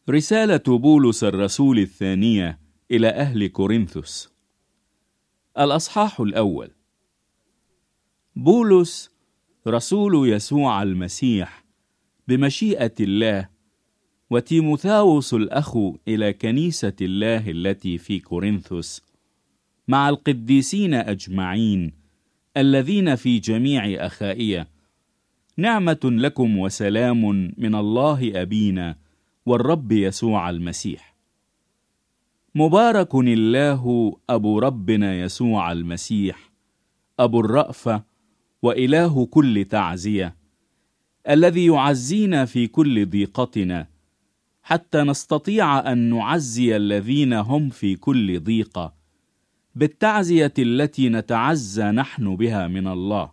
رسالة بولس الرسول الثانية إلى أهل كورنثوس. الأصحاح الأول. بولس رسول يسوع المسيح بمشيئة الله، وتيموثاوس الأخ إلى كنيسة الله التي في كورنثوس، مع القديسين أجمعين الذين في جميع أخائية، نعمة لكم وسلام من الله أبينا والرب يسوع المسيح. مبارك الله أبو ربنا يسوع المسيح، أبو الرأفة وإله كل تعزية، الذي يعزينا في كل ضيقتنا، حتى نستطيع أن نعزي الذين هم في كل ضيقة بالتعزية التي نتعزى نحن بها من الله.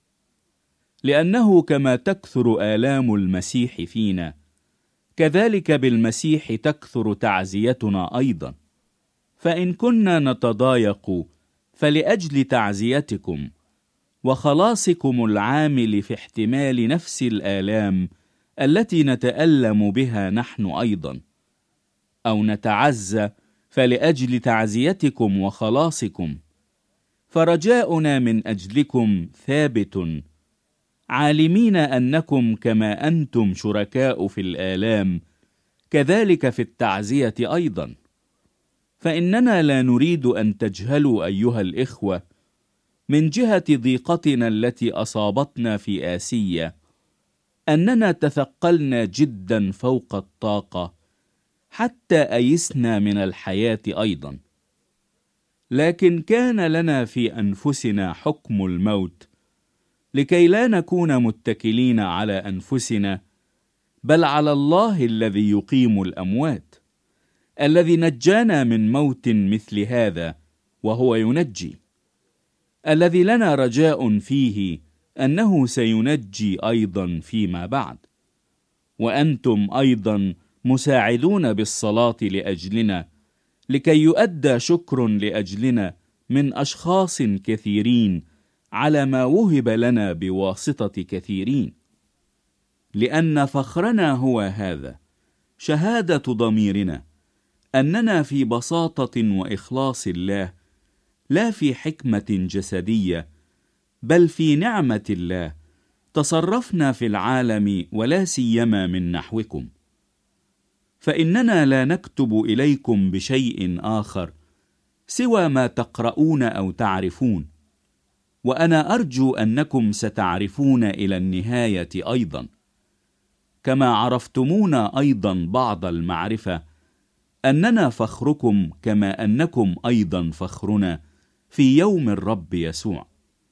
لأنه كما تكثر آلام المسيح فينا، كذلك بالمسيح تكثر تعزيتنا أيضا. فإن كنا نتضايق فلأجل تعزيتكم وخلاصكم العامل في احتمال نفس الآلام التي نتألم بها نحن أيضا، أو نتعزى فلأجل تعزيتكم وخلاصكم. فرجاؤنا من أجلكم ثابت، عالمين أنكم كما أنتم شركاء في الآلام كذلك في التعزية أيضا. فإننا لا نريد أن تجهلوا أيها الإخوة من جهة ضيقتنا التي أصابتنا في آسيا، أننا تثقلنا جدا فوق الطاقة حتى أيسنا من الحياة أيضا. لكن كان لنا في أنفسنا حكم الموت، لكي لا نكون متكلين على أنفسنا، بل على الله الذي يقيم الأموات، الذي نجانا من موت مثل هذا وهو ينجي، الذي لنا رجاء فيه أنه سينجي أيضا فيما بعد. وأنتم أيضا مساعدون بالصلاة لأجلنا، لكي يؤدى شكر لأجلنا من أشخاص كثيرين على ما وهب لنا بواسطة كثيرين. لأن فخرنا هو هذا، شهادة ضميرنا، أننا في بساطة وإخلاص الله، لا في حكمة جسدية، بل في نعمة الله، تصرفنا في العالم ولا سيما من نحوكم. فإننا لا نكتب إليكم بشيء آخر سوى ما تقرؤون أو تعرفون، وأنا أرجو أنكم ستعرفون إلى النهاية أيضا، كما عرفتمونا أيضا بعض المعرفة، أننا فخركم كما أنكم أيضا فخرنا في يوم الرب يسوع.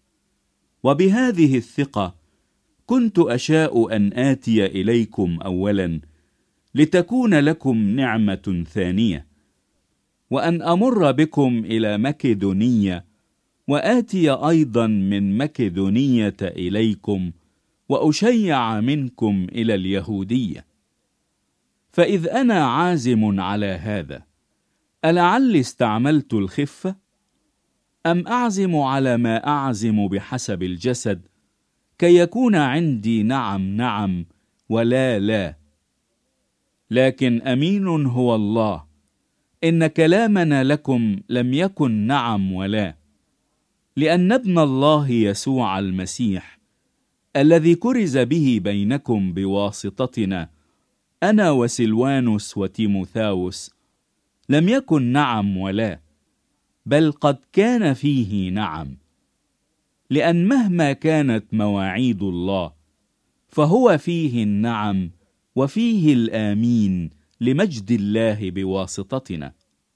وبهذه الثقة كنت أشاء أن آتي إليكم أولا، لتكون لكم نعمة ثانية، وأن أمر بكم إلى مكدونية، وآتي أيضا من مكدونية إليكم، وأشيع منكم إلى اليهودية. فإذ أنا عازم على هذا، ألعل استعملت الخفة؟ أم أعزم على ما أعزم بحسب الجسد، كي يكون عندي نعم نعم ولا لا؟ لكن أمين هو الله، إن كلامنا لكم لم يكن نعم ولا، لأن ابن الله يسوع المسيح الذي كرز به بينكم بواسطتنا، أنا وسلوانوس وتيموثاوس، لم يكن نعم ولا، بل قد كان فيه نعم. لأن مهما كانت مواعيد الله، فهو فيه النعم وفيه الآمين لمجد الله بواسطتنا.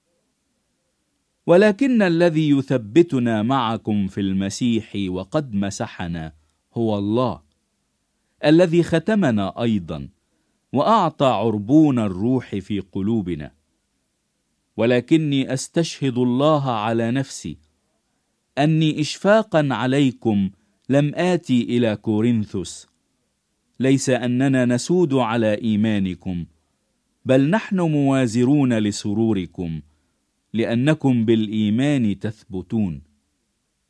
ولكن الذي يثبتنا معكم في المسيح وقد مسحنا هو الله، الذي ختمنا أيضا وأعطى عربون الروح في قلوبنا. ولكني أستشهد الله على نفسي، أني إشفاقا عليكم لم آتي إلى كورنثوس، ليس أننا نسود على إيمانكم، بل نحن موازرون لسروركم، لأنكم بالإيمان تثبتون.